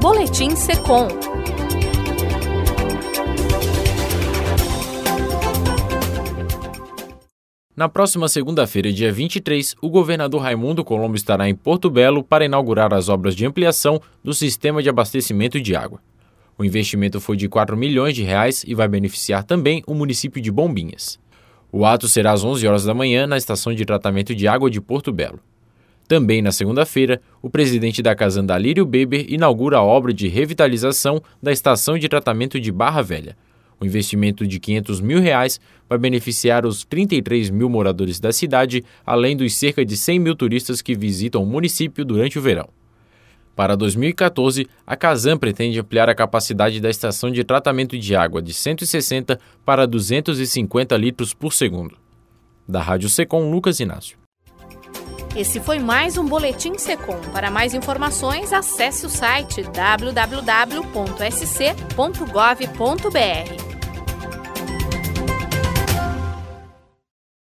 Boletim Secom. Na próxima segunda-feira, dia 23, o governador Raimundo Colombo estará em Porto Belo para inaugurar as obras de ampliação do sistema de abastecimento de água. O investimento foi de R$4 milhões e vai beneficiar também o município de Bombinhas. O ato será às 11 horas da manhã na estação de tratamento de água de Porto Belo. Também na segunda-feira, o presidente da Casanda, Lírio Beber, inaugura a obra de revitalização da estação de tratamento de Barra Velha. O investimento de R$500 mil vai beneficiar os 33 mil moradores da cidade, além dos cerca de 100 mil turistas que visitam o município durante o verão. Para 2014, a Casan pretende ampliar a capacidade da estação de tratamento de água de 160 para 250 litros por segundo. Da Rádio Secom, Lucas Inácio. Esse foi mais um Boletim Secom. Para mais informações, acesse o site www.sc.gov.br.